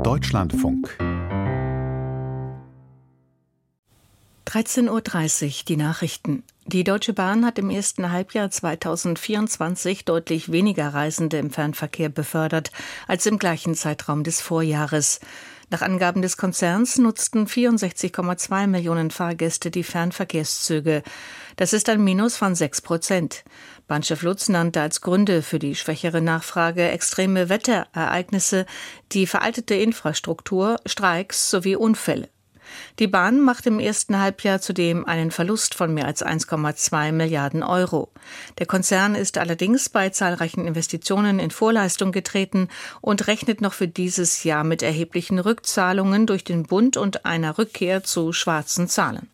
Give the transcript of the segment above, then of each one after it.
Deutschlandfunk 13:30 Uhr, die Nachrichten. Die Deutsche Bahn hat im ersten Halbjahr 2024 deutlich weniger Reisende im Fernverkehr befördert als im gleichen Zeitraum des Vorjahres. Nach Angaben des Konzerns nutzten 64,2 Millionen Fahrgäste die Fernverkehrszüge. Das ist ein Minus von 6%. Bahnchef Lutz nannte als Gründe für die schwächere Nachfrage extreme Wetterereignisse, die veraltete Infrastruktur, Streiks sowie Unfälle. Die Bahn macht im ersten Halbjahr zudem einen Verlust von mehr als 1,2 Milliarden Euro. Der Konzern ist allerdings bei zahlreichen Investitionen in Vorleistung getreten und rechnet noch für dieses Jahr mit erheblichen Rückzahlungen durch den Bund und einer Rückkehr zu schwarzen Zahlen.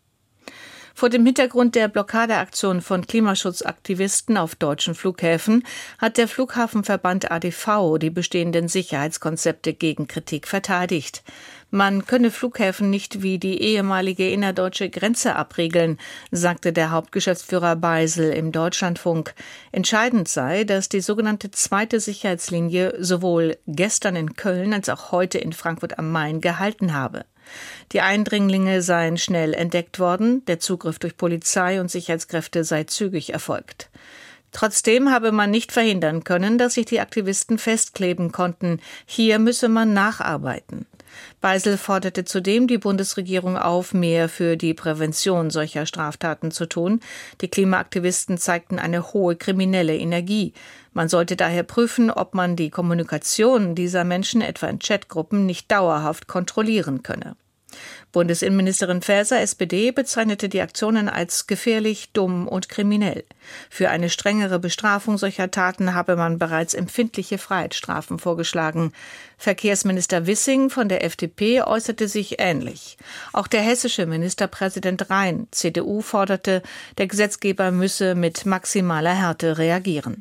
Vor dem Hintergrund der Blockadeaktion von Klimaschutzaktivisten auf deutschen Flughäfen hat der Flughafenverband ADV die bestehenden Sicherheitskonzepte gegen Kritik verteidigt. Man könne Flughäfen nicht wie die ehemalige innerdeutsche Grenze abriegeln, sagte der Hauptgeschäftsführer Beisel im Deutschlandfunk. Entscheidend sei, dass die sogenannte zweite Sicherheitslinie sowohl gestern in Köln als auch heute in Frankfurt am Main gehalten habe. Die Eindringlinge seien schnell entdeckt worden, der Zugriff durch Polizei und Sicherheitskräfte sei zügig erfolgt. Trotzdem habe man nicht verhindern können, dass sich die Aktivisten festkleben konnten. Hier müsse man nacharbeiten. Beisel forderte zudem die Bundesregierung auf, mehr für die Prävention solcher Straftaten zu tun. Die Klimaaktivisten zeigten eine hohe kriminelle Energie. Man sollte daher prüfen, ob man die Kommunikation dieser Menschen etwa in Chatgruppen nicht dauerhaft kontrollieren könne. Bundesinnenministerin Faeser, SPD, bezeichnete die Aktionen als gefährlich, dumm und kriminell. Für eine strengere Bestrafung solcher Taten habe man bereits empfindliche Freiheitsstrafen vorgeschlagen. Verkehrsminister Wissing von der FDP äußerte sich ähnlich. Auch der hessische Ministerpräsident Rhein, CDU, forderte, der Gesetzgeber müsse mit maximaler Härte reagieren.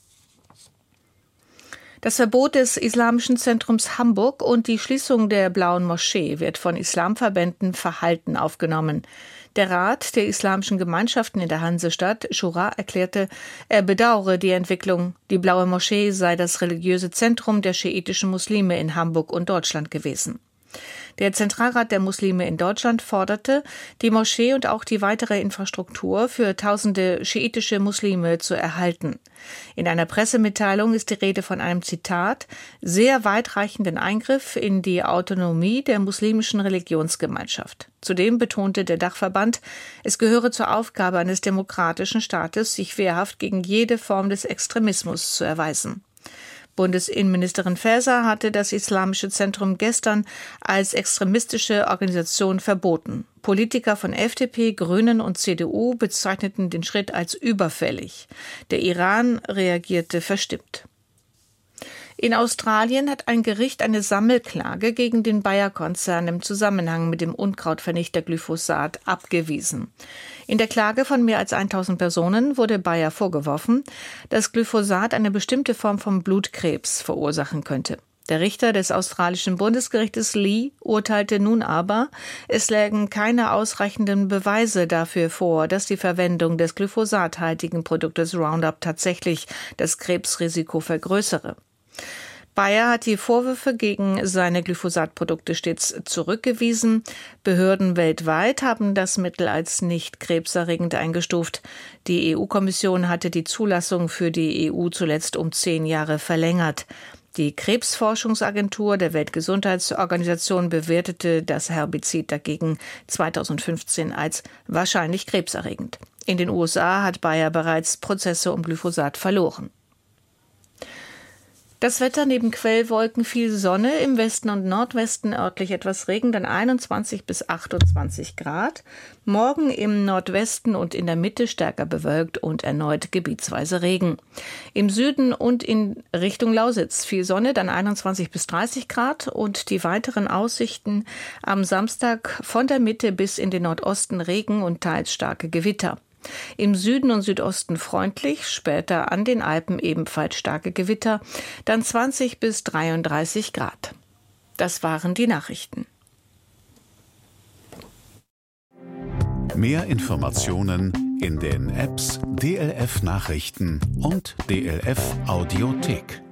Das Verbot des Islamischen Zentrums Hamburg und die Schließung der Blauen Moschee wird von Islamverbänden verhalten aufgenommen. Der Rat der islamischen Gemeinschaften in der Hansestadt, Schura, erklärte, er bedauere die Entwicklung. Die Blaue Moschee sei das religiöse Zentrum der schiitischen Muslime in Hamburg und Deutschland gewesen. Der Zentralrat der Muslime in Deutschland forderte, die Moschee und auch die weitere Infrastruktur für tausende schiitische Muslime zu erhalten. In einer Pressemitteilung ist die Rede von einem, Zitat, sehr weitreichenden Eingriff in die Autonomie der muslimischen Religionsgemeinschaft. Zudem betonte der Dachverband, es gehöre zur Aufgabe eines demokratischen Staates, sich wehrhaft gegen jede Form des Extremismus zu erweisen. Bundesinnenministerin Faeser hatte das Islamische Zentrum gestern als extremistische Organisation verboten. Politiker von FDP, Grünen und CDU bezeichneten den Schritt als überfällig. Der Iran reagierte verstimmt. In Australien hat ein Gericht eine Sammelklage gegen den Bayer-Konzern im Zusammenhang mit dem Unkrautvernichter Glyphosat abgewiesen. In der Klage von mehr als 1000 Personen wurde Bayer vorgeworfen, dass Glyphosat eine bestimmte Form von Blutkrebs verursachen könnte. Der Richter des australischen Bundesgerichtes Lee urteilte nun aber, es lägen keine ausreichenden Beweise dafür vor, dass die Verwendung des glyphosathaltigen Produktes Roundup tatsächlich das Krebsrisiko vergrößere. Bayer hat die Vorwürfe gegen seine Glyphosatprodukte stets zurückgewiesen. Behörden weltweit haben das Mittel als nicht krebserregend eingestuft. Die EU-Kommission hatte die Zulassung für die EU zuletzt um 10 Jahre verlängert. Die Krebsforschungsagentur der Weltgesundheitsorganisation bewertete das Herbizid dagegen 2015 als wahrscheinlich krebserregend. In den USA hat Bayer bereits Prozesse um Glyphosat verloren. Das Wetter neben Quellwolken, viel Sonne, im Westen und Nordwesten örtlich etwas Regen, dann 21 bis 28 Grad. Morgen im Nordwesten und in der Mitte stärker bewölkt und erneut gebietsweise Regen. Im Süden und in Richtung Lausitz viel Sonne, dann 21 bis 30 Grad und die weiteren Aussichten am Samstag von der Mitte bis in den Nordosten Regen und teils starke Gewitter. Im Süden und Südosten freundlich, später an den Alpen ebenfalls starke Gewitter, dann 20 bis 33 Grad. Das waren die Nachrichten. Mehr Informationen in den Apps DLF Nachrichten und DLF Audiothek.